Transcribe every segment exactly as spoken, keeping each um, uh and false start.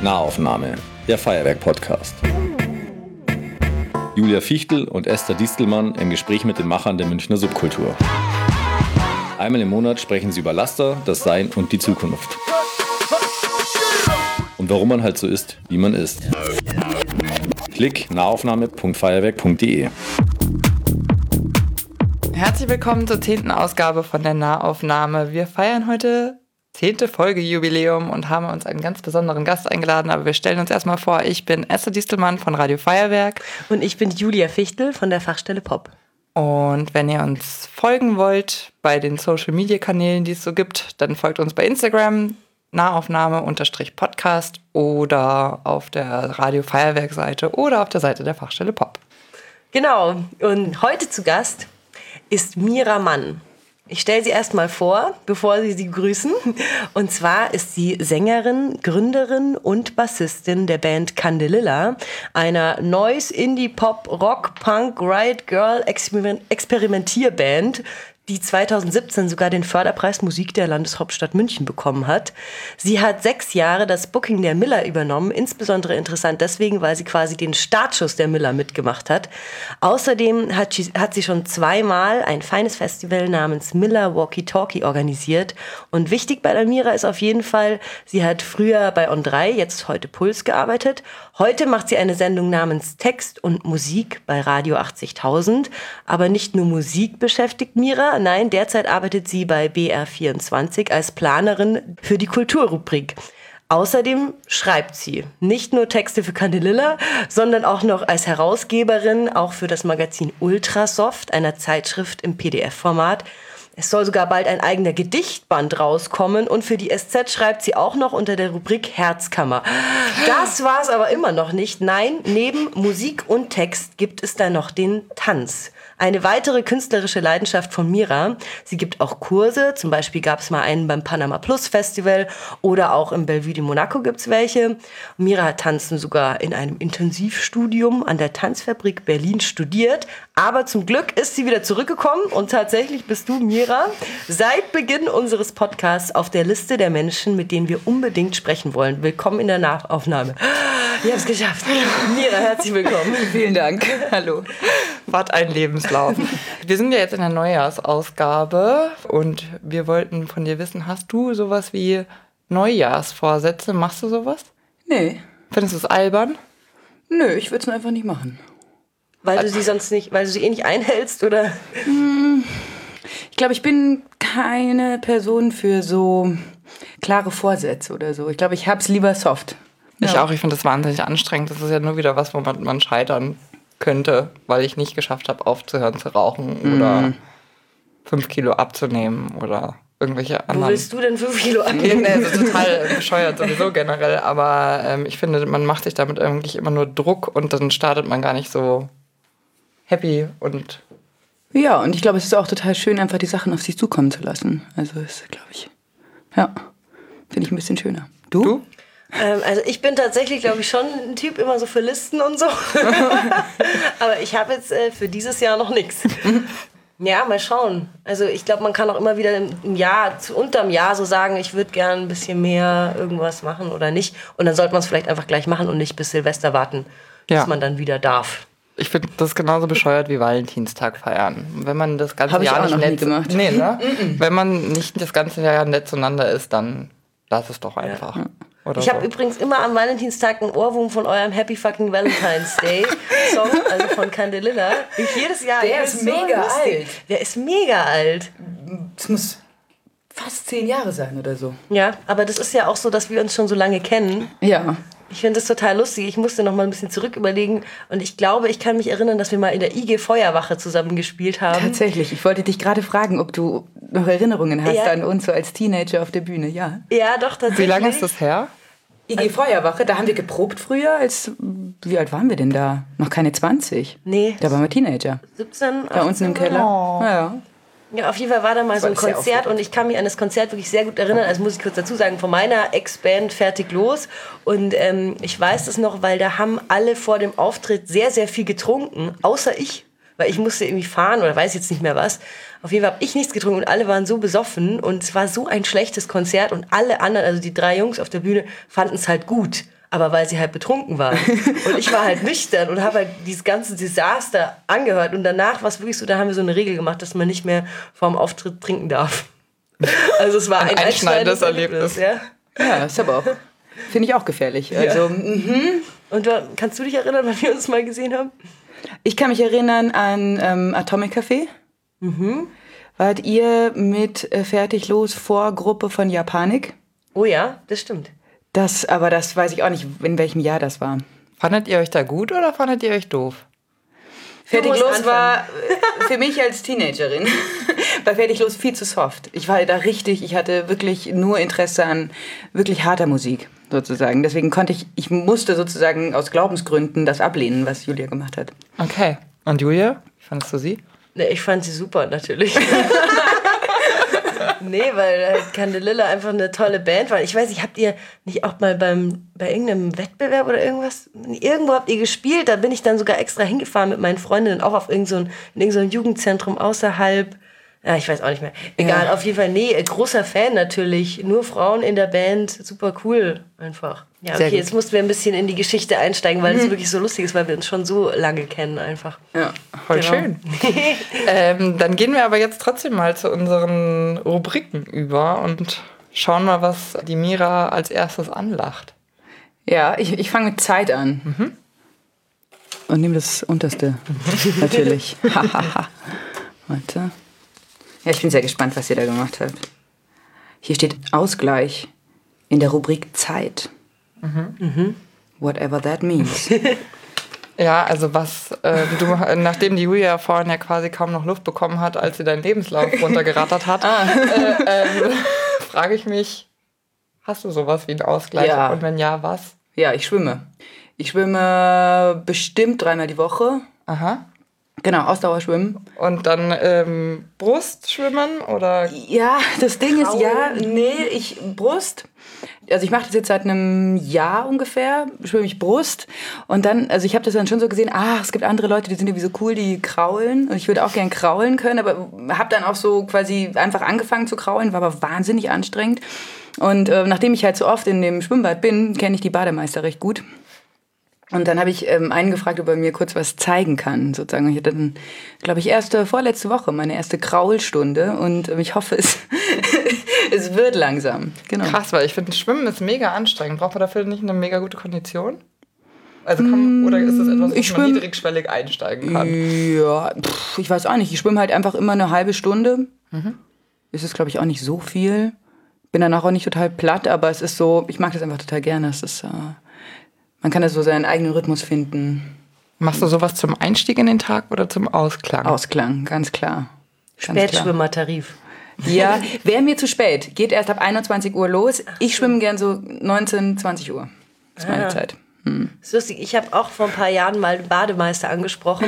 Nahaufnahme, der Feuerwerk-Podcast. Julia Fichtel und Esther Distelmann im Gespräch mit den Machern der Münchner Subkultur. Einmal im Monat sprechen sie über Laster, das Sein und die Zukunft. Und warum man halt so ist, wie man ist. Klick nahaufnahme punkt feuerwerk punkt de. Herzlich willkommen zur zehnten Ausgabe von der Nahaufnahme. Wir feiern heute zehnte Folge Jubiläum und haben uns einen ganz besonderen Gast eingeladen. Aber wir stellen uns erstmal vor, ich bin Esther Distelmann von Radio Feuerwerk. Und ich bin Julia Fichtel von der Fachstelle Pop. Und wenn ihr uns folgen wollt bei den Social-Media-Kanälen, die es so gibt, dann folgt uns bei Instagram, Nahaufnahme-Podcast oder auf der Radio Feuerwerk-Seite oder auf der Seite der Fachstelle Pop. Genau, und heute zu Gast ist Mira Mann. Ich stelle sie erstmal vor, bevor Sie sie grüßen. Und zwar ist sie Sängerin, Gründerin und Bassistin der Band Candelilla, einer Noise, Indie, Pop, Rock, Punk, Riot Girl Experimentierband, die zweitausendsiebzehn sogar den Förderpreis Musik der Landeshauptstadt München bekommen hat. Sie hat sechs Jahre das Booking der Miller übernommen, insbesondere interessant deswegen, weil sie quasi den Startschuss der Miller mitgemacht hat. Außerdem hat sie, hat sie schon zweimal ein feines Festival namens Miller Walkie Talkie organisiert. Und wichtig bei der Mira ist auf jeden Fall, sie hat früher bei On drei, jetzt heute Puls gearbeitet. Heute macht sie eine Sendung namens Text und Musik bei Radio achtzigtausend. Aber nicht nur Musik beschäftigt Mira. Nein, derzeit arbeitet sie bei B R vierundzwanzig als Planerin für die Kulturrubrik. Außerdem schreibt sie nicht nur Texte für Candelilla, sondern auch noch als Herausgeberin, auch für das Magazin Ultrasoft, einer Zeitschrift im P D F-Format. Es soll sogar bald ein eigener Gedichtband rauskommen und für die S Z schreibt sie auch noch unter der Rubrik Herzkammer. Das war's aber immer noch nicht. Nein, neben Musik und Text gibt es da noch den Tanz. Eine weitere künstlerische Leidenschaft von Mira. Sie gibt auch Kurse, zum Beispiel gab es mal einen beim Panama Plus Festival oder auch im Bellevue de Monaco gibt es welche. Mira hat Tanzen sogar in einem Intensivstudium an der Tanzfabrik Berlin studiert. Aber zum Glück ist sie wieder zurückgekommen und tatsächlich bist du, Mira, seit Beginn unseres Podcasts auf der Liste der Menschen, mit denen wir unbedingt sprechen wollen. Willkommen in der Nahaufnahme. Ich habe es geschafft. Mira, herzlich willkommen. Vielen Dank. Hallo. Was ein Lebenslauf. Wir sind ja jetzt in der Neujahrsausgabe und wir wollten von dir wissen, hast du sowas wie Neujahrsvorsätze? Machst du sowas? Nee. Findest du es albern? Nö, ich würde es einfach nicht machen. Weil du sie sonst nicht, weil du sie eh nicht einhältst, oder? Ich glaube, ich bin keine Person für so klare Vorsätze oder so. Ich glaube, ich hab's lieber soft. Ich Ja. auch, ich finde das wahnsinnig anstrengend. Das ist ja nur wieder was, wo man, man scheitern könnte, weil ich nicht geschafft habe, aufzuhören zu rauchen mm. oder fünf Kilo abzunehmen oder irgendwelche anderen. Wo willst du denn fünf Kilo abnehmen? Nee, das ist total bescheuert sowieso generell, aber ähm, ich finde, man macht sich damit eigentlich immer nur Druck und dann startet man gar nicht so happy und... Ja, und ich glaube, es ist auch total schön, einfach die Sachen auf sich zukommen zu lassen. Also ist, glaube ich, ja, finde ich ein bisschen schöner. Du? Du? Ähm, also ich bin tatsächlich, glaube ich, schon ein Typ immer so für Listen und so. Aber ich habe jetzt äh, für dieses Jahr noch nichts. Ja, mal schauen. Also ich glaube, man kann auch immer wieder im Jahr, zu, unterm Jahr so sagen, ich würde gerne ein bisschen mehr irgendwas machen oder nicht. Und dann sollte man es vielleicht einfach gleich machen und nicht bis Silvester warten, Ja. bis man dann wieder darf. Ich finde das genauso bescheuert wie Valentinstag feiern. Wenn man das ganze Hab ich Jahr auch nicht noch nie nett gemacht. Nee, ne? Wenn man nicht das ganze Jahr nett zueinander ist, dann lass es doch einfach. Ja. Oder Ich habe so. übrigens immer am Valentinstag einen Ohrwurm von eurem Happy Fucking Valentine's Day Song, also von Candelilla. Ich jedes Jahr. Der ich ist bin so mega lustig. alt. Der ist mega alt. Es muss fast zehn Jahre sein oder so. Ja, aber das ist ja auch so, dass wir uns schon so lange kennen. Ja. Ich finde das total lustig. Ich musste noch mal ein bisschen zurück überlegen. Und ich glaube, ich kann mich erinnern, dass wir mal in der I G Feuerwache zusammen gespielt haben. Tatsächlich. Ich wollte dich gerade fragen, ob du noch Erinnerungen hast Ja. an uns so als Teenager auf der Bühne. Ja. Ja, doch, tatsächlich. Wie lange ist das her? I G Feuerwache, da haben wir geprobt früher. Als, wie alt waren wir denn da? Noch keine zwanzig. Nee. Da waren wir Teenager. siebzehn, Da unten im Keller. Oh. Ja. Ja, auf jeden Fall war da mal so ein war sehr Konzert aufregend. und ich kann mich an das Konzert wirklich sehr gut erinnern. Also muss ich kurz dazu sagen, von meiner Ex-Band Fertig Los. Und ähm, ich weiß das noch, weil da haben alle vor dem Auftritt sehr, sehr viel getrunken, außer ich. Weil ich musste irgendwie fahren oder weiß jetzt nicht mehr was. Auf jeden Fall habe ich nichts getrunken und alle waren so besoffen. Und es war so ein schlechtes Konzert und alle anderen, also die drei Jungs auf der Bühne, fanden es halt gut. aber weil sie halt betrunken waren. Und ich war halt nüchtern und habe halt dieses ganze Desaster angehört. Und danach war es wirklich so, da haben wir so eine Regel gemacht, dass man nicht mehr vorm Auftritt trinken darf. Also es war ein, ein einschneidendes Erlebnis. Erlebnis ja. Ja, ist aber auch, finde ich auch gefährlich. Also, ja. mhm. Und kannst du dich erinnern, wann wir uns mal gesehen haben? Ich kann mich erinnern an ähm, Atomic Café. Mhm. Wart ihr mit äh, Fertig los Vorgruppe von Japanik? Oh ja, das stimmt. Das, aber das weiß ich auch nicht, in welchem Jahr das war. Fandet ihr euch da gut oder fandet ihr euch doof? Fertig los war für mich als Teenagerin bei Fertig los viel zu soft. Ich war da richtig, ich hatte wirklich nur Interesse an wirklich harter Musik sozusagen. Deswegen konnte ich, ich musste sozusagen aus Glaubensgründen das ablehnen, was Julia gemacht hat. Okay. Und Julia, wie fandest du sie? Nee, ich fand sie super, natürlich. Nee, weil halt Candelilla einfach eine tolle Band war. Ich weiß nicht, habt ihr nicht auch mal beim, bei irgendeinem Wettbewerb oder irgendwas, irgendwo habt ihr gespielt, da bin ich dann sogar extra hingefahren mit meinen Freundinnen, auch auf irgend so ein, in irgendein Jugendzentrum außerhalb. Ja, ich weiß auch nicht mehr. Egal, ja. Auf jeden Fall, nee, großer Fan natürlich. Nur Frauen in der Band, super cool einfach. Ja, okay, jetzt mussten wir ein bisschen in die Geschichte einsteigen, weil es mhm. wirklich so lustig ist, weil wir uns schon so lange kennen einfach. Ja, voll genau. Schön. ähm, dann gehen wir aber jetzt trotzdem mal zu unseren Rubriken über und schauen mal, was die Mira als erstes anlacht. Ja, ich, ich fange mit Zeit an. Mhm. Und nehme das unterste, natürlich. Warte. Ja, ich bin sehr gespannt, was ihr da gemacht habt. Hier steht Ausgleich in der Rubrik Zeit. Mhm. Mhm. Whatever that means. Ja, also was, äh, du, nachdem die Julia vorhin ja quasi kaum noch Luft bekommen hat, als sie deinen Lebenslauf runtergerattert hat, ah. äh, äh, frage ich mich, hast du sowas wie einen Ausgleich? Ja. Und wenn ja, was? Ja, ich schwimme. Ich schwimme bestimmt dreimal die Woche. Aha. Genau, Ausdauerschwimmen. Und dann ähm, Brustschwimmen oder? Ja, das Ding Kraulen. ist, ja, nee, ich Brust. Also ich mache das jetzt seit einem Jahr ungefähr, schwimme ich Brust. Und dann, also ich habe das dann schon so gesehen, ah, es gibt andere Leute, die sind irgendwie so cool, die kraulen. Und ich würde auch gern kraulen können, aber habe dann auch so quasi einfach angefangen zu kraulen, war aber wahnsinnig anstrengend. Und äh, nachdem ich halt so oft in dem Schwimmbad bin, kenne ich die Bademeister recht gut. Und dann habe ich ähm, einen gefragt, ob er mir kurz was zeigen kann, sozusagen. Ich hatte dann, glaube ich, erste, vorletzte Woche meine erste Kraulstunde und ähm, ich hoffe, es, es wird langsam. Genau. Krass, weil ich finde, Schwimmen ist mega anstrengend. Braucht man dafür nicht eine mega gute Kondition? Also kann, oder ist das etwas, wo man schwimm, niedrigschwellig einsteigen kann? Ja, pff, ich weiß auch nicht. Ich schwimme halt einfach immer eine halbe Stunde. Mhm. Ist es, glaube ich, auch nicht so viel. Bin danach auch nicht total platt, aber es ist so, ich mag das einfach total gerne. Es ist... Äh, Man kann da so seinen eigenen Rhythmus finden. Machst du sowas zum Einstieg in den Tag oder zum Ausklang? Ausklang, ganz klar. Spätschwimmertarif. Ja, wäre mir zu spät. Geht erst ab einundzwanzig Uhr los. Ich schwimme gern so neunzehn, zwanzig Uhr. Das ist meine ah. Zeit. Hm. Das ist lustig. Ich habe auch vor ein paar Jahren mal den Bademeister angesprochen.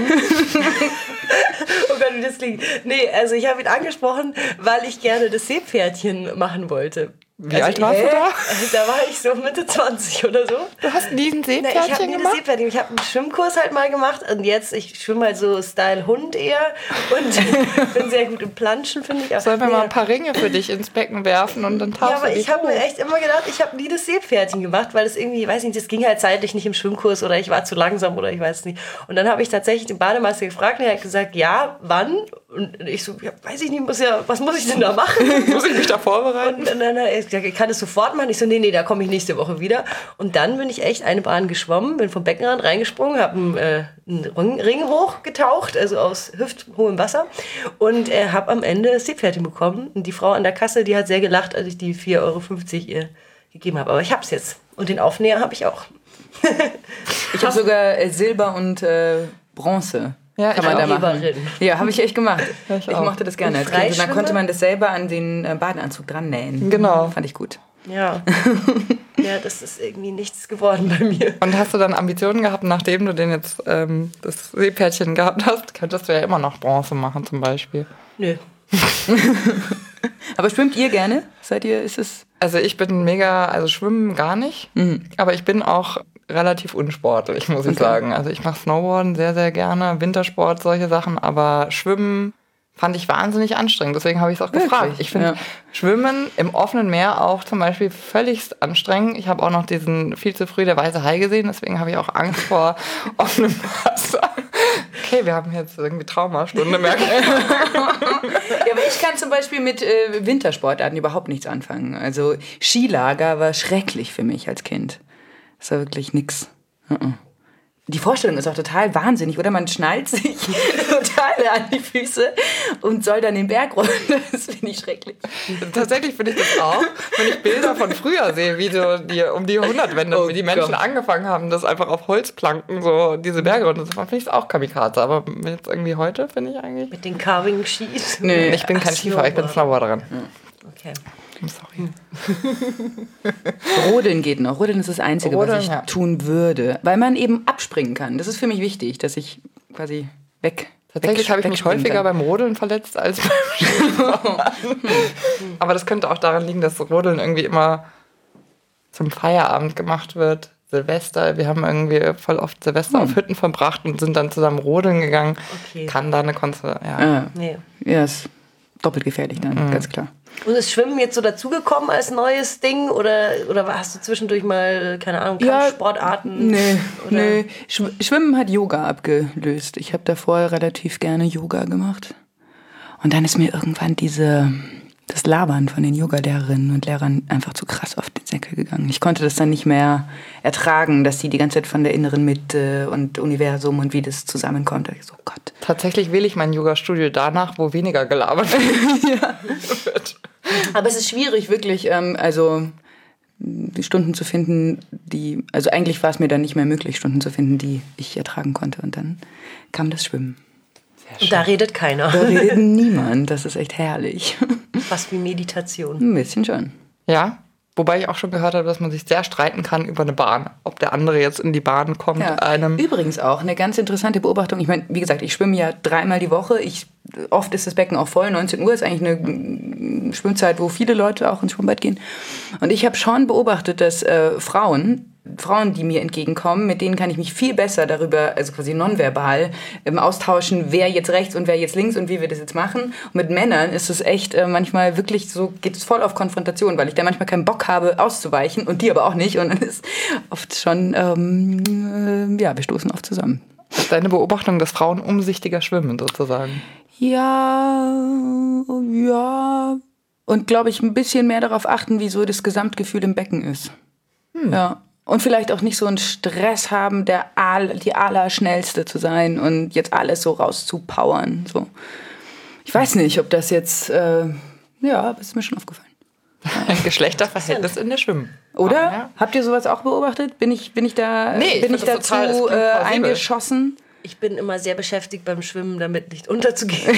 Oh Gott, wie das klingt. Nee, also ich habe ihn angesprochen, weil ich gerne das Seepferdchen machen wollte. Wie also, alt warst du da? Da war ich so Mitte zwanzig oder so. Du hast nie ein Seepferdchen gemacht? Ich habe nie das Seepferdchen. Ich habe einen Schwimmkurs halt mal gemacht und jetzt, ich schwimme halt so Style Hund eher und bin sehr gut im Planschen, finde ich. Auch. Sollen wir mal ein paar Ringe für dich ins Becken werfen und dann tauchst Ja, aber du ich habe mir echt immer gedacht, ich habe nie das Seepferdchen gemacht, weil es irgendwie, ich weiß nicht, das ging halt zeitlich nicht im Schwimmkurs oder ich war zu langsam oder ich weiß nicht. Und dann habe ich tatsächlich den Bademeister gefragt und er hat gesagt, ja, wann? Und ich so, ja, weiß ich nicht, muss ja, was muss ich denn da machen? Muss ich mich da vorbereiten? Und dann hat er gesagt, ich kann das sofort machen. Ich so, nee, nee, da komme ich nächste Woche wieder. Und dann bin ich echt eine Bahn geschwommen, bin vom Beckenrand reingesprungen, habe einen, äh, einen Ring hochgetaucht, also aus hüfthohem Wasser und äh, habe am Ende das Seepferdchen bekommen. Und die Frau an der Kasse, die hat sehr gelacht, als ich die vier Euro fünfzig ihr gegeben habe. Aber ich hab's jetzt. Und den Aufnäher habe ich auch. Ich habe sogar äh, Silber und äh, Bronze. Ja, kann man da machen. Ja, habe ich echt gemacht. Ich, ich mochte das gerne. Und Kind. Dann konnte man das selber an den äh, Badeanzug dran nähen. Genau. Fand ich gut. Ja. Ja, das ist irgendwie nichts geworden bei mir. Und hast du dann Ambitionen gehabt, nachdem du den jetzt ähm, das Seepferdchen gehabt hast, könntest du ja immer noch Bronze machen zum Beispiel. Nö. Aber schwimmt ihr gerne? Seid ihr, ist es... Also ich bin mega, also schwimmen gar nicht, mhm. aber ich bin auch relativ unsportlich, muss ich okay. sagen. Also ich mache Snowboarden sehr, sehr gerne, Wintersport, solche Sachen, aber Schwimmen fand ich wahnsinnig anstrengend. Deswegen habe ich es auch Wirklich? gefragt. Ich finde Ja. Schwimmen im offenen Meer auch zum Beispiel völlig anstrengend. Ich habe auch noch diesen viel zu früh der weiße Hai gesehen. Deswegen habe ich auch Angst vor offenem Wasser. Okay, wir haben jetzt irgendwie Traumastunde, merke ich. Ja, aber ich kann zum Beispiel mit äh, Wintersportarten überhaupt nichts anfangen. Also Skilager war schrecklich für mich als Kind. Das war wirklich nix. Uh-uh. Die Vorstellung ist auch total wahnsinnig, oder? Man schnallt sich total an die Füße und soll dann den Berg runter. Das finde ich schrecklich. Tatsächlich finde ich das auch, wenn ich Bilder von früher sehe, wie so die, um die Jahrhundertwende, Oh wie die Menschen Gott. angefangen haben, das einfach auf Holzplanken so diese Berge runterzufahren, finde ich es auch Kamikaze. Aber jetzt irgendwie heute finde ich eigentlich... Mit den Carving-Skis. Nee. Ich bin kein Ach, Skifahrer, ich bin Snowboarderin. Okay. Sorry. Rodeln geht noch. Rodeln ist das Einzige, Rodeln, was ich ja. tun würde. Weil man eben abspringen kann. Das ist für mich wichtig, dass ich quasi weg Tatsächlich weg- habe ich mich wegspringen häufiger kann. beim Rodeln verletzt als beim Skifahren. Aber das könnte auch daran liegen, dass Rodeln irgendwie immer zum Feierabend gemacht wird. Silvester, wir haben irgendwie voll oft Silvester auf Hütten verbracht und sind dann zusammen rodeln gegangen. Okay. Kann da eine Konstellation, ja. Ah, Nee. ja, ist doppelt gefährlich dann, ganz klar. Und ist Schwimmen jetzt so dazugekommen als neues Ding? Oder, oder hast du zwischendurch mal, keine Ahnung, Ja, Kampfsportarten? Nee, Oder? nee. Schw- Schwimmen hat Yoga abgelöst. Ich habe davor relativ gerne Yoga gemacht. Und dann ist mir irgendwann diese, das Labern von den Yogalehrerinnen und Lehrern einfach zu krass auf den Senkel gegangen. Ich konnte das dann nicht mehr ertragen, dass sie die ganze Zeit von der inneren Mitte und Universum und wie das zusammenkommt. Da ich so, Gott. Tatsächlich wähle ich mein Yoga-Studio danach, wo weniger gelabert wird. Aber es ist schwierig, wirklich, ähm, also die Stunden zu finden, die, also eigentlich war es mir dann nicht mehr möglich, Stunden zu finden, die ich ertragen konnte. Und dann kam das Schwimmen. Und da redet keiner. Da redet niemand, das ist echt herrlich. Fast wie Meditation. Ein bisschen schon. Ja, wobei ich auch schon gehört habe, dass man sich sehr streiten kann über eine Bahn. Ob der andere jetzt in die Bahn kommt, Ja. einem... Übrigens auch eine ganz interessante Beobachtung. Ich meine, wie gesagt, ich schwimme ja dreimal die Woche. Ich, oft ist das Becken auch voll. neunzehn Uhr ist eigentlich eine mm, Schwimmzeit, wo viele Leute auch ins Schwimmbad gehen. Und ich habe schon beobachtet, dass äh, Frauen, Frauen, die mir entgegenkommen, mit denen kann ich mich viel besser darüber, also quasi nonverbal, ähm, austauschen, wer jetzt rechts und wer jetzt links und wie wir das jetzt machen. Und mit Männern ist es echt äh, manchmal wirklich so, geht es voll auf Konfrontation, weil ich da manchmal keinen Bock habe, auszuweichen und die aber auch nicht. Und dann ist oft schon, ähm, äh, ja, wir stoßen oft zusammen. Das ist deine Beobachtung, dass Frauen umsichtiger schwimmen, sozusagen. Ja, ja. Und glaube ich, ein bisschen mehr darauf achten, wie so das Gesamtgefühl im Becken ist. Ja. Und vielleicht auch nicht so einen Stress haben, der all, die Allerschnellste zu sein und jetzt alles so rauszupowern. So. Ich weiß nicht, ob das jetzt, äh, ja, das ist mir schon aufgefallen. Ein Geschlechterverhältnis in der Schwimmen. Oder? Ja. Habt ihr sowas auch beobachtet? Bin ich, bin ich da, Nee, ich bin find ich das dazu total- das klingt äh, plausibel. eingeschossen? Ich bin immer sehr beschäftigt beim Schwimmen, damit nicht unterzugehen.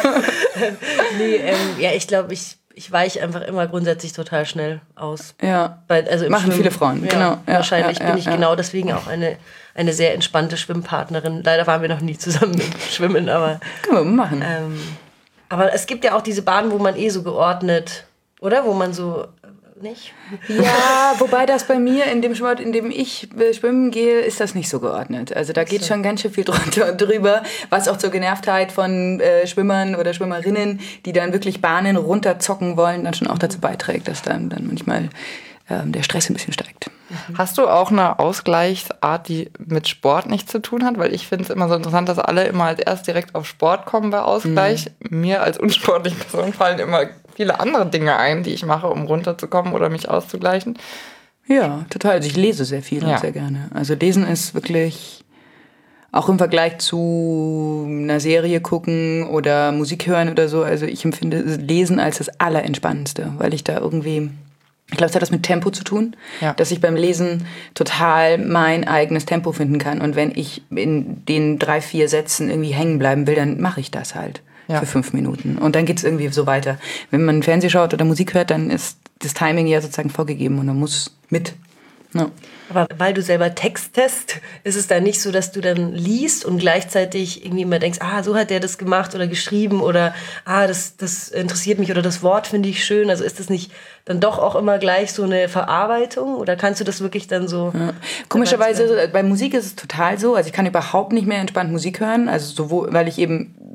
nee, ähm, ja, ich glaube, ich, ich weiche einfach immer grundsätzlich total schnell aus. Ja. Weil, also im Machen Schwimmen- viele Frauen, ja, genau. Ja, wahrscheinlich ja, bin ja, ich ja. genau deswegen auch eine, eine sehr entspannte Schwimmpartnerin. Leider waren wir noch nie zusammen im Schwimmen, aber, Können wir mal machen. ähm, aber es gibt ja auch diese Bahnen, wo man eh so geordnet, oder? Wo man so, äh, nicht? Ja, wobei das bei mir in dem Sport, in dem ich äh, schwimmen gehe, ist das nicht so geordnet. Also da geht schon ganz schön viel drunter und drüber, was auch zur Genervtheit von äh, Schwimmern oder Schwimmerinnen, die dann wirklich Bahnen runterzocken wollen, dann schon auch dazu beiträgt, dass dann, dann manchmal ähm, der Stress ein bisschen steigt. Hast du auch eine Ausgleichsart, die mit Sport nichts zu tun hat? Weil ich finde es immer so interessant, dass alle immer als erst direkt auf Sport kommen bei Ausgleich. Mir als unsportliche Person fallen immer viele andere Dinge ein, die ich mache, um runterzukommen oder mich auszugleichen. Ja, total. Also ich lese sehr viel Ja. und sehr gerne. Also lesen ist wirklich auch im Vergleich zu einer Serie gucken oder Musik hören oder so. Also ich empfinde Lesen als das Allerentspannendste, weil ich da irgendwie, ich glaube, es hat das mit Tempo zu tun, Ja. dass ich beim Lesen total mein eigenes Tempo finden kann. Und wenn ich in den drei, vier Sätzen irgendwie hängen bleiben will, dann mache ich das halt. Ja. Für fünf Minuten. Und dann geht es irgendwie so weiter. Wenn man Fernsehen schaut oder Musik hört, dann ist das Timing ja sozusagen vorgegeben und man muss mit. Ja. Aber weil du selber textest, ist es dann nicht so, dass du dann liest und gleichzeitig irgendwie immer denkst, ah, so hat der das gemacht oder geschrieben oder ah, das, das interessiert mich oder das Wort finde ich schön. Also ist das nicht dann doch auch immer gleich so eine Verarbeitung oder kannst du das wirklich dann so... Ja. Komischerweise, bei Musik ist es total so, also ich kann überhaupt nicht mehr entspannt Musik hören, also sowohl, weil ich eben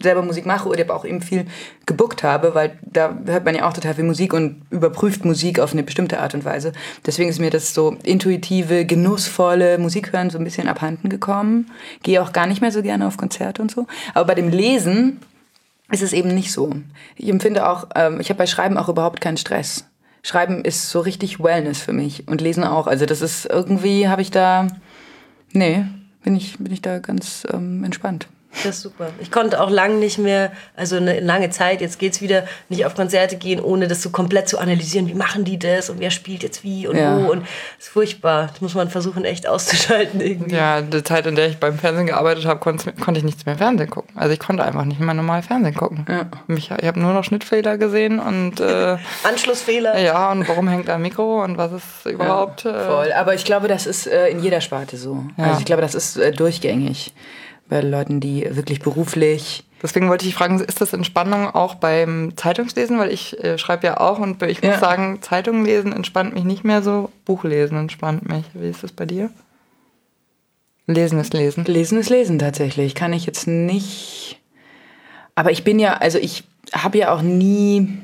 selber Musik mache oder aber auch eben viel gebookt habe, weil da hört man ja auch total viel Musik und überprüft Musik auf eine bestimmte Art und Weise. Deswegen ist mir das so intuitive, genussvolle Musik hören so ein bisschen abhanden gekommen. Gehe auch gar nicht mehr so gerne auf Konzerte und so. Aber bei dem Lesen ist es eben nicht so. Ich empfinde auch, ähm, ich habe bei Schreiben auch überhaupt keinen Stress. Schreiben ist so richtig Wellness für mich und Lesen auch. Also das ist irgendwie, habe ich da, nee, bin ich, bin ich da ganz ähm, entspannt. Das ist super. Ich konnte auch lange nicht mehr, also eine lange Zeit, jetzt geht's wieder, nicht auf Konzerte gehen, ohne das so komplett zu analysieren. Wie machen die das und wer spielt jetzt wie und ja. wo. Und das ist furchtbar. Das muss man versuchen, echt auszuschalten irgendwie. Ja, die Zeit, in der ich beim Fernsehen gearbeitet habe, konnte, konnte ich nichts mehr Fernsehen gucken. Also ich konnte einfach nicht mehr normal Fernsehen gucken. Ja. Ich, ich habe nur noch Schnittfehler gesehen und äh, Anschlussfehler. Ja, und warum hängt da ein Mikro und was ist überhaupt... Ja, voll. Äh, Aber ich glaube, das ist äh, in jeder Sparte so. Ja. Also ich glaube, das ist äh, durchgängig. Bei Leuten, die wirklich beruflich... Deswegen wollte ich fragen, ist das Entspannung auch beim Zeitungslesen? Weil ich äh, schreibe ja auch und ich muss ja. sagen, Zeitung lesen entspannt mich nicht mehr so. Buchlesen entspannt mich. Wie ist das bei dir? Lesen ist Lesen. Lesen ist Lesen tatsächlich. Kann ich jetzt nicht... Aber ich bin ja... Also ich habe ja auch nie...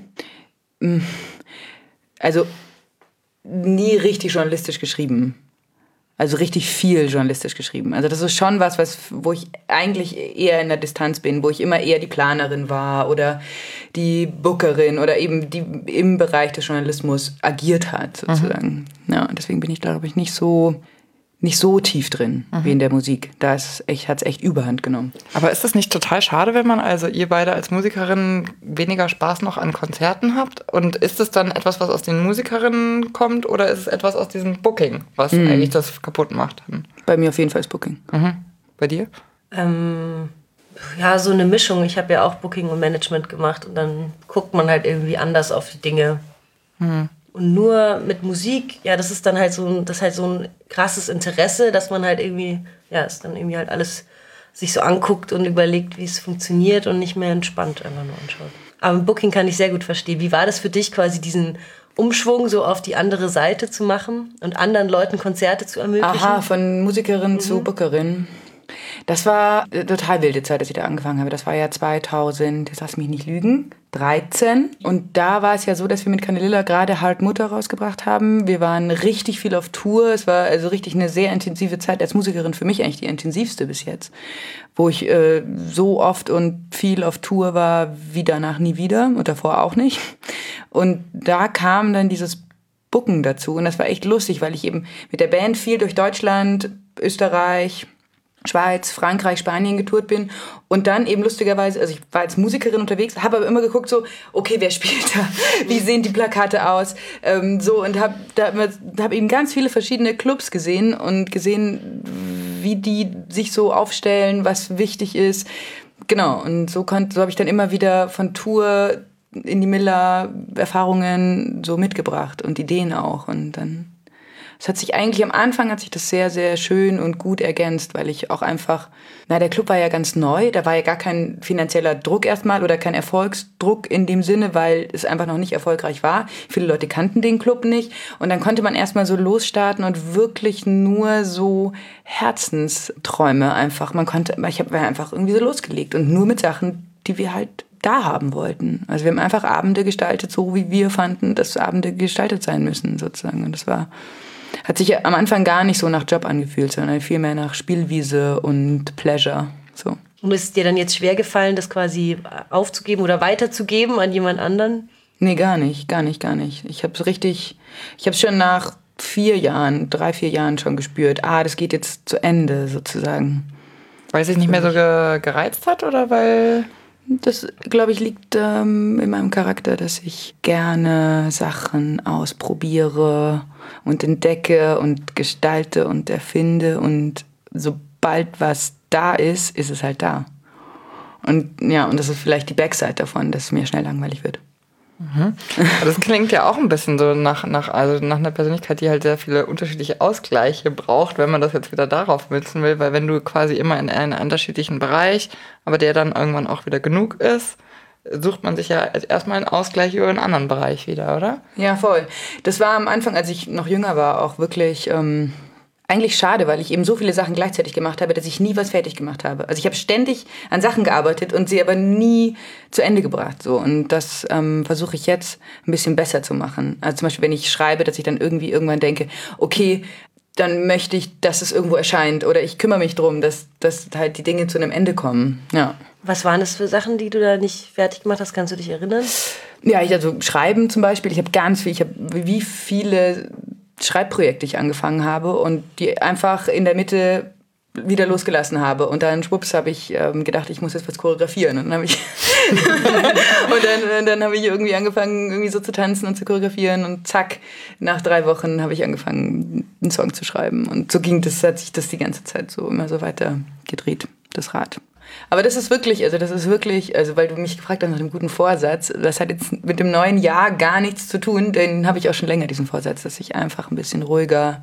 Also nie richtig journalistisch geschrieben. Also richtig viel journalistisch geschrieben. Also das ist schon was, was, wo ich eigentlich eher in der Distanz bin, wo ich immer eher die Planerin war oder die Bookerin oder eben die im Bereich des Journalismus agiert hat, sozusagen. Mhm. Ja, deswegen bin ich, glaube ich, nicht so, nicht so tief drin mhm. wie in der Musik. Da ist echt, hat's echt Überhand genommen. Aber ist das nicht total schade, wenn man, also ihr beide als Musikerinnen weniger Spaß noch an Konzerten habt? Und ist es dann etwas, was aus den Musikerinnen kommt oder ist es etwas aus diesem Booking, was mhm. eigentlich das kaputt macht? Bei mir auf jeden Fall ist Booking. Mhm. Bei dir? Ähm, ja, so eine Mischung. Ich habe ja auch Booking und Management gemacht und dann guckt man halt irgendwie anders auf die Dinge. Mhm. Und nur mit Musik, ja, das ist dann halt so ein, das ist halt so ein krasses Interesse, dass man halt irgendwie, ja, es dann irgendwie halt alles sich so anguckt und überlegt, wie es funktioniert und nicht mehr entspannt einfach nur anschaut. Aber im Booking kann ich sehr gut verstehen. Wie war das für dich, quasi diesen Umschwung so auf die andere Seite zu machen und anderen Leuten Konzerte zu ermöglichen? Aha, von Musikerin mhm. zu Bookerin. Das war eine total wilde Zeit, als ich da angefangen habe. Das war ja zweitausend, jetzt lass mich nicht lügen, dreizehn. Und da war es ja so, dass wir mit Candelilla gerade Hard Mutter rausgebracht haben. Wir waren richtig viel auf Tour. Es war also richtig eine sehr intensive Zeit als Musikerin, für mich eigentlich die intensivste bis jetzt. Wo ich äh, so oft und viel auf Tour war wie danach nie wieder und davor auch nicht. Und da kam dann dieses Booken dazu. Und das war echt lustig, weil ich eben mit der Band viel durch Deutschland, Österreich, Schweiz, Frankreich, Spanien getourt bin und dann eben lustigerweise, also ich war als Musikerin unterwegs, habe aber immer geguckt so, okay, wer spielt da? Wie sehen die Plakate aus? Ähm, so und habe da hab eben ganz viele verschiedene Clubs gesehen und gesehen, wie die sich so aufstellen, was wichtig ist. Genau, und so, konnt, so habe ich dann immer wieder von Tour in die Miller Erfahrungen so mitgebracht und Ideen auch und dann es hat sich eigentlich, am Anfang hat sich das sehr, sehr schön und gut ergänzt, weil ich auch einfach, na, der Club war ja ganz neu, da war ja gar kein finanzieller Druck erstmal oder kein Erfolgsdruck in dem Sinne, weil es einfach noch nicht erfolgreich war. Viele Leute kannten den Club nicht und dann konnte man erstmal so losstarten und wirklich nur so Herzensträume einfach, man konnte, ich habe einfach irgendwie so losgelegt und nur mit Sachen, die wir halt da haben wollten. Also wir haben einfach Abende gestaltet, so wie wir fanden, dass Abende gestaltet sein müssen, sozusagen. Und das war, hat sich am Anfang gar nicht so nach Job angefühlt, sondern vielmehr nach Spielwiese und Pleasure. So. Und ist es dir dann jetzt schwer gefallen, das quasi aufzugeben oder weiterzugeben an jemand anderen? Nee, gar nicht, gar nicht, gar nicht. Ich habe es richtig, ich habe es schon nach vier Jahren, drei, vier Jahren schon gespürt. Ah, das geht jetzt zu Ende, sozusagen. Weil es sich nicht mehr so ge- gereizt hat oder weil... Das, glaube ich, liegt ähm, in meinem Charakter, dass ich gerne Sachen ausprobiere und entdecke und gestalte und erfinde. Und sobald was da ist, ist es halt da. Und ja, und das ist vielleicht die Backside davon, dass es mir schnell langweilig wird. Mhm. Das klingt ja auch ein bisschen so nach, nach, also nach einer Persönlichkeit, die halt sehr viele unterschiedliche Ausgleiche braucht, wenn man das jetzt wieder darauf münzen will, weil wenn du quasi immer in einem unterschiedlichen Bereich, aber der dann irgendwann auch wieder genug ist, sucht man sich ja erstmal einen Ausgleich über einen anderen Bereich wieder, oder? Ja, voll. Das war am Anfang, als ich noch jünger war, auch wirklich... Ähm eigentlich schade, weil ich eben so viele Sachen gleichzeitig gemacht habe, dass ich nie was fertig gemacht habe. Also ich habe ständig an Sachen gearbeitet und sie aber nie zu Ende gebracht. So. Und das ähm, versuche ich jetzt ein bisschen besser zu machen. Also zum Beispiel, wenn ich schreibe, dass ich dann irgendwie irgendwann denke, okay, dann möchte ich, dass es irgendwo erscheint. Oder ich kümmere mich drum, dass, dass halt die Dinge zu einem Ende kommen. Ja. Was waren das für Sachen, die du da nicht fertig gemacht hast? Kannst du dich erinnern? Ja, ich, also Schreiben zum Beispiel. Ich habe ganz viel, ich habe wie viele Schreibprojekte ich angefangen habe und die einfach in der Mitte wieder losgelassen habe. Und dann, schwupps, habe ich ähm, gedacht, ich muss jetzt was choreografieren. Und dann habe ich, und dann, dann habe ich irgendwie angefangen, irgendwie so zu tanzen und zu choreografieren. Und zack, nach drei Wochen habe ich angefangen, einen Song zu schreiben. Und so ging das, hat sich das die ganze Zeit so immer so weiter gedreht, das Rad. Aber das ist wirklich, also das ist wirklich, also weil du mich gefragt hast nach dem guten Vorsatz, das hat jetzt mit dem neuen Jahr gar nichts zu tun, den habe ich auch schon länger, diesen Vorsatz, dass ich einfach ein bisschen ruhiger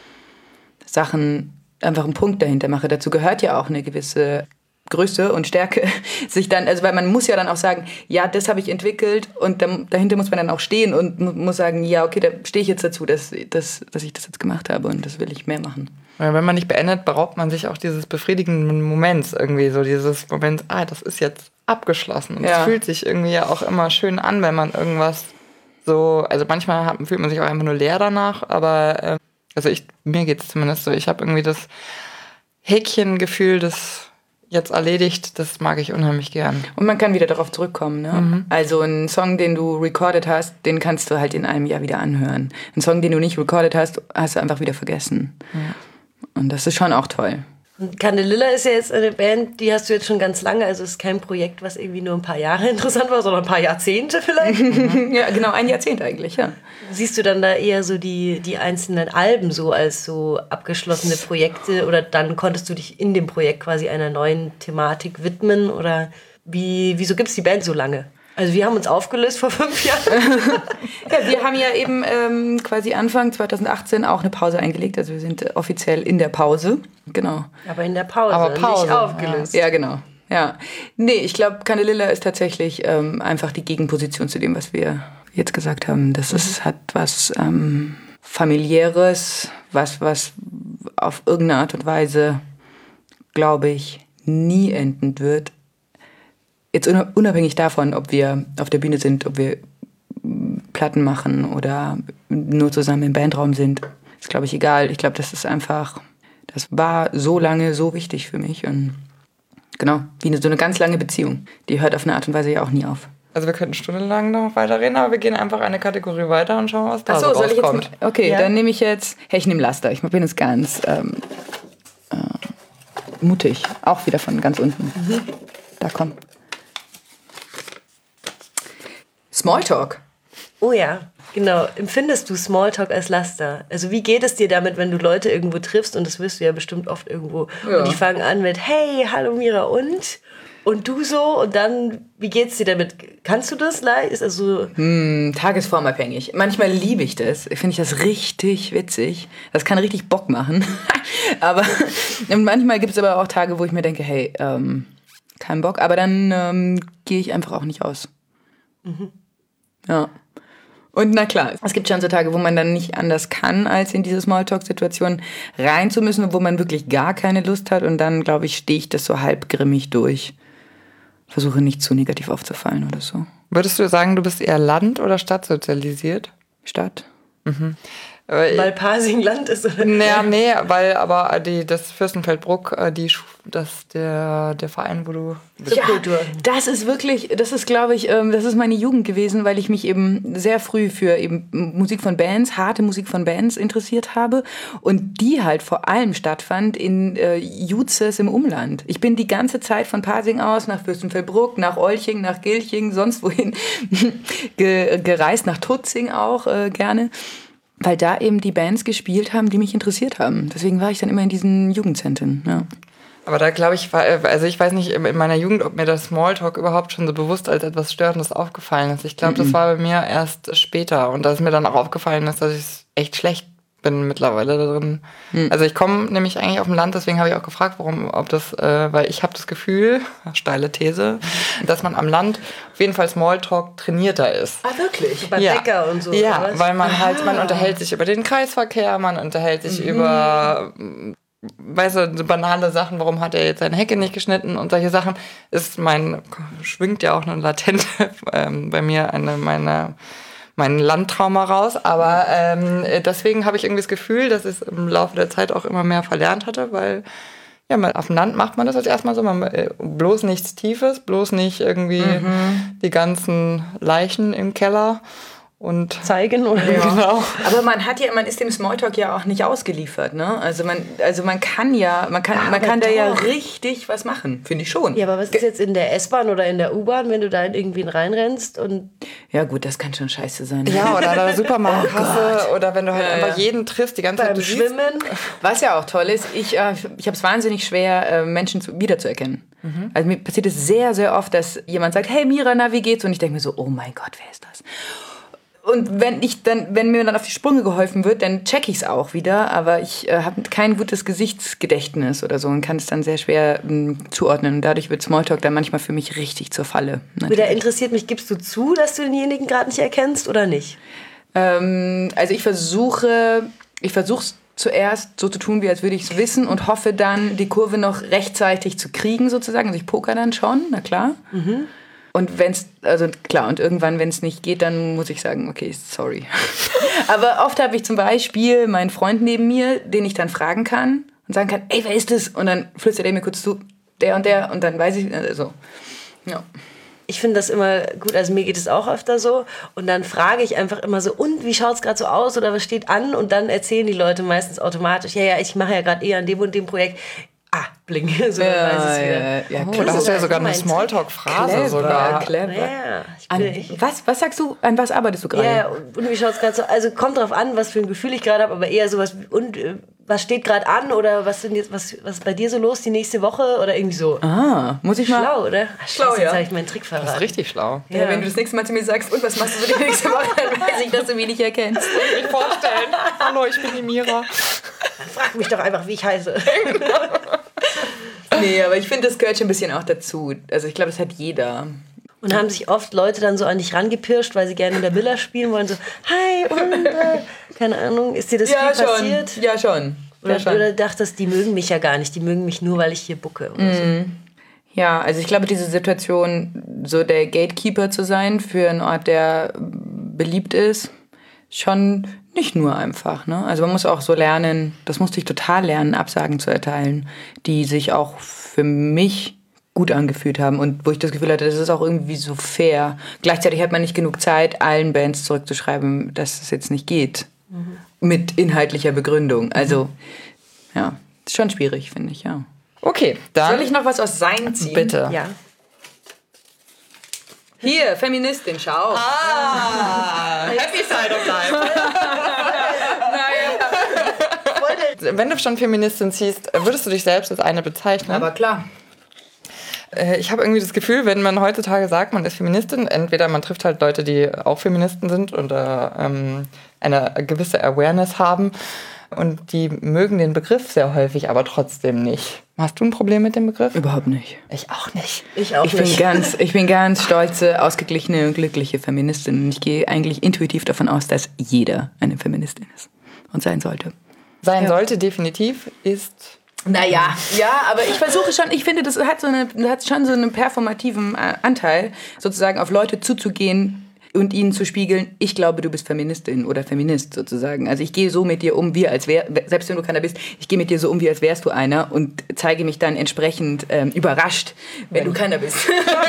Sachen, einfach einen Punkt dahinter mache. Dazu gehört ja auch eine gewisse Größe und Stärke, sich dann, also weil man muss ja dann auch sagen, ja, das habe ich entwickelt und dann, dahinter muss man dann auch stehen und mu- muss sagen, ja, okay, da stehe ich jetzt dazu, dass, dass, dass ich das jetzt gemacht habe und das will ich mehr machen. Wenn man nicht beendet, beraubt man sich auch dieses befriedigenden Moments irgendwie, so dieses Moment, ah, das ist jetzt abgeschlossen. Und es Ja. fühlt sich irgendwie ja auch immer schön an, wenn man irgendwas so, also manchmal hat, fühlt man sich auch einfach nur leer danach, aber äh, also ich, mir geht's zumindest so, ich habe irgendwie das Häkchengefühl, das jetzt erledigt, das mag ich unheimlich gern. Und man kann wieder darauf zurückkommen. Ne? Mhm. Also ein Song, den du recorded hast, den kannst du halt in einem Jahr wieder anhören. Ein Song, den du nicht recorded hast, hast du einfach wieder vergessen. Ja. Und das ist schon auch toll. Und Candelilla ist ja jetzt eine Band, die hast du jetzt schon ganz lange, also es ist kein Projekt, was irgendwie nur ein paar Jahre interessant war, sondern ein paar Jahrzehnte vielleicht. Ja, genau, ein Jahrzehnt eigentlich, ja. Siehst du dann da eher so die, die einzelnen Alben so als so abgeschlossene Projekte oder dann konntest du dich in dem Projekt quasi einer neuen Thematik widmen oder wie, wieso gibt es die Band so lange? Also wir haben uns aufgelöst vor fünf Jahren. Ja, wir haben ja eben ähm, quasi Anfang zwanzig achtzehn auch eine Pause eingelegt. Also wir sind offiziell in der Pause. Genau. Aber in der Pause, Aber Pause nicht aufgelöst. Ja, genau. Ja. Nee, ich glaube, Candelilla ist tatsächlich ähm, einfach die Gegenposition zu dem, was wir jetzt gesagt haben. Das ist, hat was ähm, Familiäres, was, was auf irgendeine Art und Weise, glaube ich, nie enden wird. Jetzt unabhängig davon, ob wir auf der Bühne sind, ob wir Platten machen oder nur zusammen im Bandraum sind, ist, glaube ich, egal. Ich glaube, das ist einfach, das war so lange so wichtig für mich und genau, wie eine, so eine ganz lange Beziehung. Die hört auf eine Art und Weise ja auch nie auf. Also wir könnten stundenlang noch weiterreden, aber wir gehen einfach eine Kategorie weiter und schauen, was da Ach so, so soll ich rauskommt. jetzt? Okay, Ja. dann nehme ich jetzt, hey, ich nehme Laster. Ich bin jetzt ganz ähm, äh, mutig. Auch wieder von ganz unten. Mhm. Da, komm. Smalltalk. Oh ja, genau. Empfindest du Smalltalk als Laster? Also wie geht es dir damit, wenn du Leute irgendwo triffst und das wirst du ja bestimmt oft irgendwo Ja. und die fangen an mit hey, hallo Mira und? Und du so? Und dann, wie geht's dir damit? Kannst du das leicht? Ist also Hm, tagesformabhängig. Manchmal liebe ich das. Finde ich das richtig witzig. Das kann richtig Bock machen. Aber manchmal gibt es aber auch Tage, wo ich mir denke, hey, ähm, kein Bock. Aber dann ähm, gehe ich einfach auch nicht aus. Mhm. Ja. Und na klar, es gibt schon so Tage, wo man dann nicht anders kann, als in diese Smalltalk-Situation rein zu müssen, wo man wirklich gar keine Lust hat. Und dann, glaube ich, stehe ich das so halb grimmig durch. Versuche nicht zu negativ aufzufallen oder so. Würdest du sagen, du bist eher Land- oder Stadtsozialisiert? Stadt. Mhm. Weil, weil Pasing Land ist? Oder? naja, nee, weil aber die, das Fürstenfeldbruck, äh, die, Schu- das, der, der Verein, wo du... Subkultur. Das ist wirklich, das ist, glaube ich, ähm, das ist meine Jugend gewesen, weil ich mich eben sehr früh für eben Musik von Bands, harte Musik von Bands interessiert habe und die halt vor allem stattfand in äh, Juzes im Umland. Ich bin die ganze Zeit von Pasing aus nach Fürstenfeldbruck, nach Olching, nach Gilching, sonst wohin ge- gereist, nach Tutzing auch äh, gerne. Weil da eben die Bands gespielt haben, die mich interessiert haben. Deswegen war ich dann immer in diesen Jugendzentren, ja. Aber da glaube ich, war, also ich weiß nicht in meiner Jugend, ob mir das Smalltalk überhaupt schon so bewusst als etwas Störendes aufgefallen ist. Ich glaube, das war bei mir erst später. Und da ist mir dann auch aufgefallen, dass ich es echt schlecht bin mittlerweile da drin. Hm. Also ich komme nämlich eigentlich auf dem Land, deswegen habe ich auch gefragt, warum, ob das, äh, weil ich habe das Gefühl, steile These, dass man am Land auf jeden Fall Smalltalk trainierter ist. Ah, wirklich? Bei ja. Bäcker und so? Ja, oder? weil man halt, man unterhält sich über den Kreisverkehr, man unterhält sich mhm. über, weißt du, so banale Sachen, warum hat er jetzt seine Hecke nicht geschnitten und solche Sachen, ist mein, schwingt ja auch eine latente, ähm, bei mir eine, meine, mein Landtrauma raus, aber ähm, deswegen habe ich irgendwie das Gefühl, dass ich es im Laufe der Zeit auch immer mehr verlernt hatte, weil ja, mal auf dem Land macht man das jetzt erstmal so, man, äh, bloß nichts Tiefes, bloß nicht irgendwie mhm. die ganzen Leichen im Keller und zeigen oder ja. Genau. Aber man hat ja, man ist dem Smalltalk ja auch nicht ausgeliefert, ne? Also man, also man kann ja, man kann, ja, man kann da ja richtig was machen, finde ich schon. Ja, aber was ist jetzt in der S-Bahn oder in der U-Bahn, wenn du da in irgendwen reinrennst und ja gut, das kann schon scheiße sein. Ja, oder in der Supermarktkasse oh oder wenn du halt ja, einfach ja. jeden triffst, die ganze Zeit beim Schwimmen. Was ja auch toll ist, ich, äh, ich habe es wahnsinnig schwer, Menschen zu, wiederzuerkennen. Mhm. Also mir passiert es sehr, sehr oft, dass jemand sagt, hey Mira, na, wie geht's? Und ich denke mir so, oh mein Gott, wer ist das? Und wenn ich dann, wenn mir dann auf die Sprünge geholfen wird, dann check ich es auch wieder. Aber ich äh, habe kein gutes Gesichtsgedächtnis oder so und kann es dann sehr schwer m, zuordnen. Und dadurch wird Smalltalk dann manchmal für mich richtig zur Falle. Wieder interessiert mich, gibst du zu, dass du denjenigen gerade nicht erkennst oder nicht? Ähm, also ich versuche, ich versuche es zuerst so zu tun, wie als würde ich es wissen und hoffe dann, die Kurve noch rechtzeitig zu kriegen sozusagen. Also ich poker dann schon, na klar. Mhm. Und wenn es, also klar, und irgendwann, wenn es nicht geht, dann muss ich sagen, okay, sorry. Aber oft habe ich zum Beispiel meinen Freund neben mir, den ich dann fragen kann und sagen kann, ey, wer ist das? Und dann flüstert er mir kurz zu, der und der, und dann weiß ich, also, ja. Ich finde das immer gut, also mir geht es auch öfter so und dann frage ich einfach immer so, und wie schaut es gerade so aus oder was steht an? Und dann erzählen die Leute meistens automatisch, ja, ja, ich mache ja gerade eher an dem und dem Projekt. Ah, bling, so ja, weiß es wieder. Ja, ja, oh, das ist ja sogar eine Smalltalk-Phrase sogar. Clever. Ja, ich an, bin, was, was sagst du, an was arbeitest du gerade? Ja, und, und wie schaut es gerade so, also kommt drauf an, was für ein Gefühl ich gerade habe, aber eher sowas, und äh, was steht gerade an oder was, sind jetzt, was, was ist bei dir so los die nächste Woche oder irgendwie so. Ah, muss ich mal... Schlau, oder? Ach, schlau, Scheiße, ja. Jetzt habe ich meinen Trick verraten. Das ist richtig schlau. Ja. Ja, wenn du das nächste Mal zu mir sagst, und was machst du so die nächste Woche, dann weiß ich, dass du mich nicht erkennst. Ich kann mir vorstellen. Hallo, ich bin die Mira. Dann frag mich doch einfach, wie ich heiße. Nee, aber ich finde, das gehört schon ein bisschen auch dazu. Also ich glaube, das hat jeder. Und haben sich oft Leute dann so an dich rangepirscht, weil sie gerne in der Villa spielen wollen, so, hi, und, äh, keine Ahnung, ist dir das ja, viel schon. passiert? Ja, schon. Oder, ja, schon. oder dachtest, die mögen mich ja gar nicht, die mögen mich nur, weil ich hier bucke oder mm. so. Ja, also ich glaube, diese Situation, so der Gatekeeper zu sein für einen Ort, der beliebt ist, schon nicht nur einfach, ne? Also man muss auch so lernen, das musste ich total lernen, Absagen zu erteilen, die sich auch für mich gut angefühlt haben und wo ich das Gefühl hatte, das ist auch irgendwie so fair. Gleichzeitig hat man nicht genug Zeit, allen Bands zurückzuschreiben, dass es jetzt nicht geht. Mhm. Mit inhaltlicher Begründung. Also, ja, ist schon schwierig, finde ich, ja. Okay, dann... Soll ich noch was aus Sein ziehen? Bitte. Ja. Hier, Feministin, schau. Ah, happy side of life. Naja. Wenn du schon Feministin siehst, würdest du dich selbst als eine bezeichnen? Aber klar. Ich habe irgendwie das Gefühl, wenn man heutzutage sagt, man ist Feministin, entweder man trifft halt Leute, die auch Feministen sind und äh, ähm, eine gewisse Awareness haben und die mögen den Begriff sehr häufig, aber trotzdem nicht. Hast du ein Problem mit dem Begriff? Überhaupt nicht. Ich auch nicht. Ich auch ich nicht. Bin ganz, ich bin ganz stolze, ausgeglichene und glückliche Feministin. Und ich gehe eigentlich intuitiv davon aus, dass jeder eine Feministin ist und sein sollte. Sein ja. sollte definitiv, ist... Naja, ja, aber ich versuche schon, ich finde, das hat, so eine, das hat schon so einen performativen Anteil, sozusagen auf Leute zuzugehen und ihnen zu spiegeln, ich glaube, du bist Feministin oder Feminist sozusagen. Also ich gehe so mit dir um, wie als wär, selbst wenn du keiner bist, ich gehe mit dir so um, wie als wärst du einer und zeige mich dann entsprechend ähm, überrascht, wenn, wenn du keiner bist.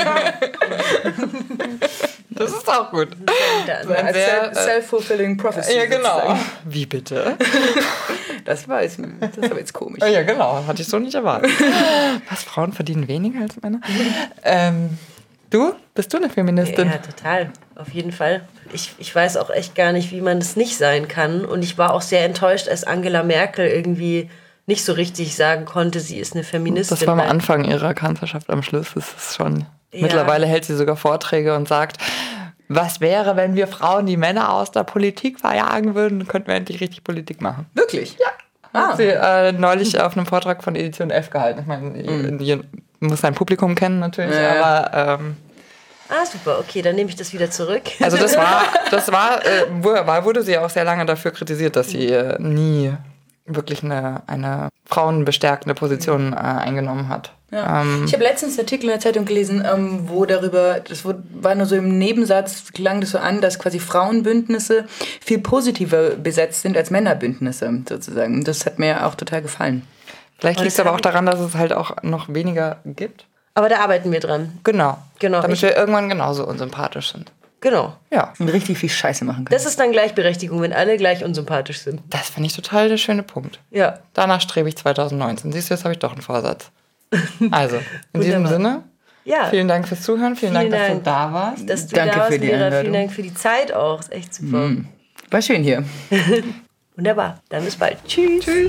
Das ist auch gut. Ein sehr, self-fulfilling prophecy. Ja, genau. Sozusagen. Wie bitte? Das war jetzt, das war jetzt komisch. Ja, genau. Hatte ich so nicht erwartet. Was, Frauen verdienen weniger als Männer? ähm, du? Bist du eine Feministin? Ja, total. Auf jeden Fall. Ich, ich weiß auch echt gar nicht, wie man das nicht sein kann. Und ich war auch sehr enttäuscht, als Angela Merkel irgendwie nicht so richtig sagen konnte, sie ist eine Feministin. Das war am Anfang ihrer Kanzlerschaft, am Schluss ist es schon... Ja. Mittlerweile hält sie sogar Vorträge und sagt, was wäre, wenn wir Frauen die Männer aus der Politik verjagen würden, dann könnten wir endlich richtig Politik machen. Wirklich? Ja. Ah. Hat sie äh, neulich auf einem Vortrag von Edition F gehalten. Ich meine, Mhm. ihr muss sein Publikum kennen natürlich, Ja. aber ähm, Ah, super, okay, dann nehme ich das wieder zurück. also das war, das war, äh, wurde, wurde sie auch sehr lange dafür kritisiert, dass sie äh, nie wirklich eine, eine frauenbestärkende Position äh, eingenommen hat. Ja. Ähm, Ich habe letztens einen Artikel in der Zeitung gelesen, ähm, wo darüber, das war nur so im Nebensatz, klang das so an, dass quasi Frauenbündnisse viel positiver besetzt sind als Männerbündnisse sozusagen. Das hat mir auch total gefallen. Vielleicht Und liegt es das aber hab auch daran, dass es halt auch noch weniger gibt. Aber da arbeiten wir dran. Genau. Genau. Damit Ich- wir irgendwann genauso unsympathisch sind. Genau. Ja. Und richtig viel Scheiße machen können. Das ist dann Gleichberechtigung, wenn alle gleich unsympathisch sind. Das finde ich total der schöne Punkt. Ja. Danach strebe ich zwanzig neunzehn. Siehst du, jetzt habe ich doch einen Vorsatz. Also, in diesem Wunderbar. Sinne, Ja. vielen Dank fürs Zuhören. Vielen, Vielen Dank, dass Dank. du da warst. Dass du Danke da warst, für die Mira. Einladung. Vielen Dank für die Zeit auch. Ist echt super. War schön hier. Wunderbar. Dann bis bald. Tschüss. Tschüss.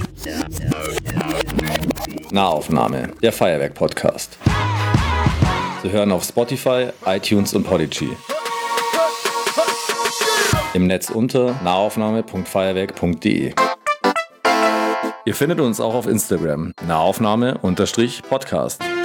Nahaufnahme, der Feuerwerk-Podcast. Sie hören auf Spotify, iTunes und Podigy. Im Netz unter nahaufnahme punkt feuerwerk punkt de. Ihr findet uns auch auf Instagram, nahaufnahme-podcast.